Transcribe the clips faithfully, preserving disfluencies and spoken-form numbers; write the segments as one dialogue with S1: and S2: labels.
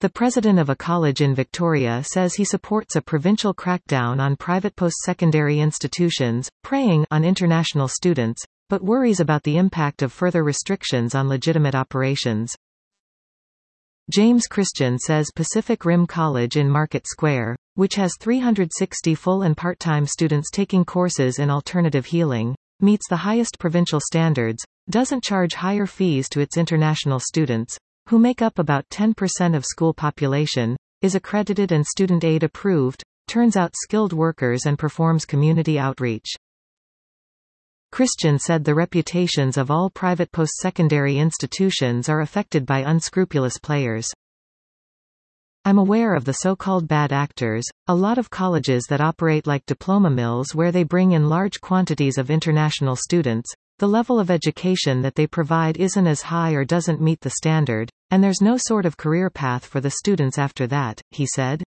S1: The president of a college in Victoria says he supports a provincial crackdown on private post-secondary institutions, preying on international students, but worries about the impact of further restrictions on legitimate operations. James Christian says Pacific Rim College in Market Square, which has three hundred sixty full and part-time students taking courses in alternative healing, meets the highest provincial standards, doesn't charge higher fees to its international students, who make up about ten percent of school population, is accredited and student aid approved, turns out skilled workers and performs community outreach. Christian said the reputations of all private post-secondary institutions are affected by unscrupulous players. I'm aware of the so-called bad actors, a lot of colleges that operate like diploma mills where they bring in large quantities of international students. The level of education that they provide isn't as high or doesn't meet the standard, and there's no sort of career path for the students after that, he said.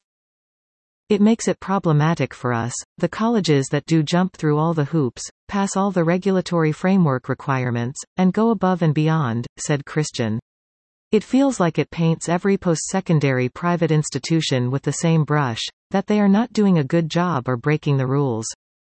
S1: It makes it problematic for us, the colleges that do jump through all the hoops, pass all the regulatory framework requirements, and go above and beyond, said Christian. It feels like it paints every post-secondary private institution with the same brush, that they are not doing a good job or breaking the rules.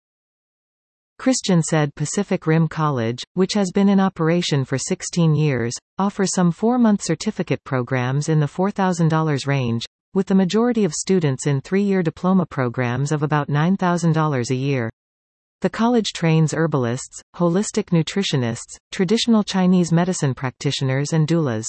S1: Christian said Pacific Rim College, which has been in operation for sixteen years, offers some four-month certificate programs in the four thousand dollars range, with the majority of students in three-year diploma programs of about nine thousand dollars a year. The college trains herbalists, holistic nutritionists, traditional Chinese medicine practitioners and doulas.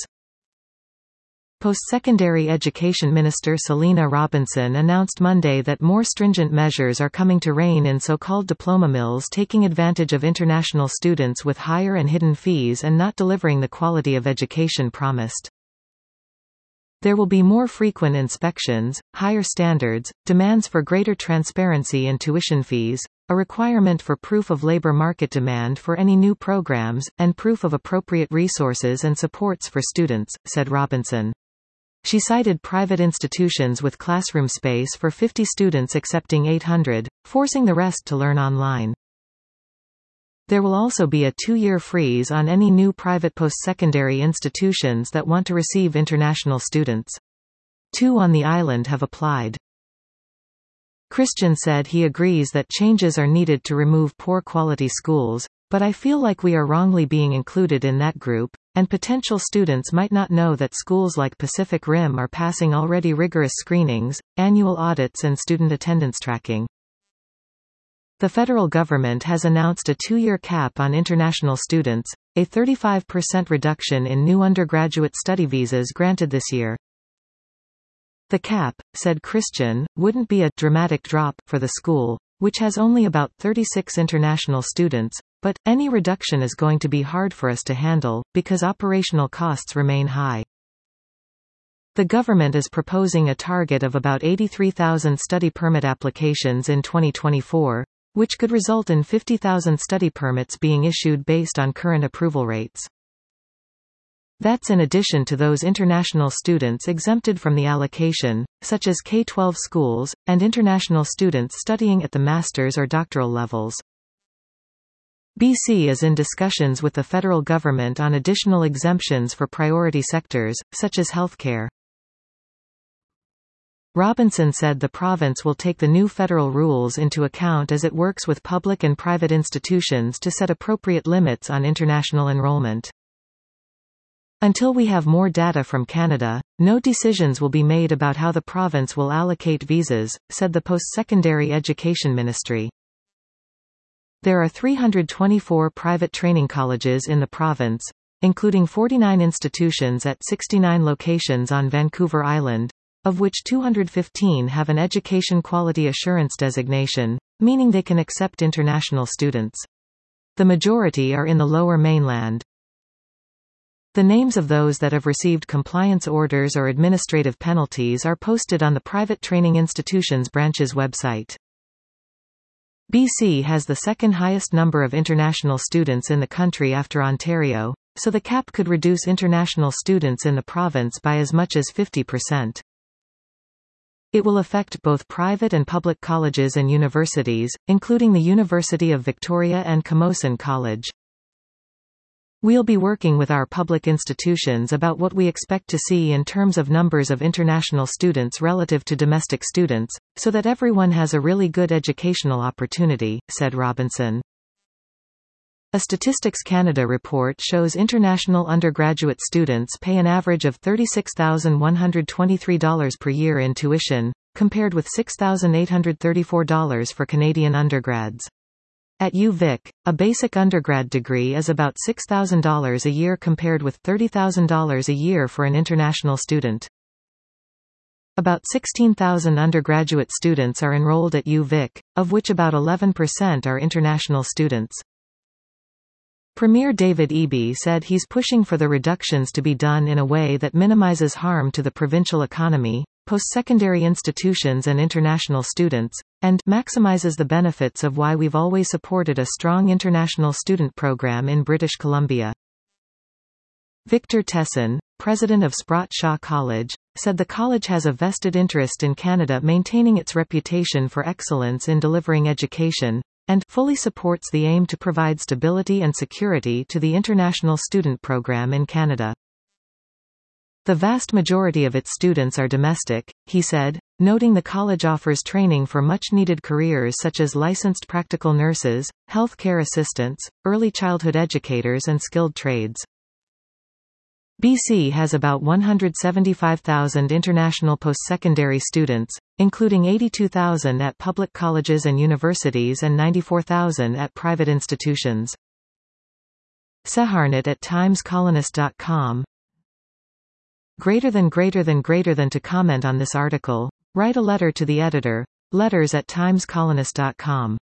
S1: Post-secondary Education Minister Selena Robinson announced Monday that more stringent measures are coming to rein in so-called diploma mills taking advantage of international students with higher and hidden fees and not delivering the quality of education promised. There will be more frequent inspections, higher standards, demands for greater transparency in tuition fees, a requirement for proof of labor market demand for any new programs, and proof of appropriate resources and supports for students, said Robinson. She cited private institutions with classroom space for fifty students accepting eight hundred, forcing the rest to learn online. There will also be a two-year freeze on any new private post-secondary institutions that want to receive international students. Two on the island have applied. Christian said he agrees that changes are needed to remove poor-quality schools, but I feel like we are wrongly being included in that group, and potential students might not know that schools like Pacific Rim are passing already rigorous screenings, annual audits and student attendance tracking. The federal government has announced a two-year cap on international students, a thirty-five percent reduction in new undergraduate study visas granted this year. The cap, said Christian, wouldn't be a dramatic drop for the school, which has only about thirty-six international students, but any reduction is going to be hard for us to handle, because operational costs remain high. The government is proposing a target of about eighty-three thousand study permit applications in twenty twenty-four, which could result in fifty thousand study permits being issued based on current approval rates. That's in addition to those international students exempted from the allocation, such as K twelve schools, and international students studying at the master's or doctoral levels. B C is in discussions with the federal government on additional exemptions for priority sectors, such as healthcare. Robinson said the province will take the new federal rules into account as it works with public and private institutions to set appropriate limits on international enrollment. Until we have more data from Canada, no decisions will be made about how the province will allocate visas, said the Post-Secondary Education Ministry. There are three hundred twenty-four private training colleges in the province, including forty-nine institutions at sixty-nine locations on Vancouver Island, of which two hundred fifteen have an Education Quality Assurance designation, meaning they can accept international students. The majority are in the Lower Mainland. The names of those that have received compliance orders or administrative penalties are posted on the private training institutions branch's website. B C has the second highest number of international students in the country after Ontario, so the cap could reduce international students in the province by as much as fifty percent. It will affect both private and public colleges and universities, including the University of Victoria and Camosun College. We'll be working with our public institutions about what we expect to see in terms of numbers of international students relative to domestic students, so that everyone has a really good educational opportunity, said Robinson. A Statistics Canada report shows international undergraduate students pay an average of thirty-six thousand one hundred twenty-three dollars per year in tuition, compared with six thousand eight hundred thirty-four dollars for Canadian undergrads. At U Vic, a basic undergrad degree is about six thousand dollars a year compared with thirty thousand dollars a year for an international student. About sixteen thousand undergraduate students are enrolled at U Vic, of which about eleven percent are international students. Premier David Eby said he's pushing for the reductions to be done in a way that minimizes harm to the provincial economy, post-secondary institutions and international students, and maximizes the benefits of why we've always supported a strong international student program in British Columbia. Victor Tesson, president of Sprott Shaw College, said the college has a vested interest in Canada maintaining its reputation for excellence in delivering education, and fully supports the aim to provide stability and security to the international student program in Canada. The vast majority of its students are domestic, he said, noting the college offers training for much-needed careers such as licensed practical nurses, health care assistants, early childhood educators and skilled trades. B C has about one hundred seventy-five thousand international post-secondary students, including eighty-two thousand at public colleges and universities and ninety-four thousand at private institutions. Seharnit at times colonist dot com. Greater than greater than greater than to comment on this article, write a letter to the editor, letters at times colonist dot com.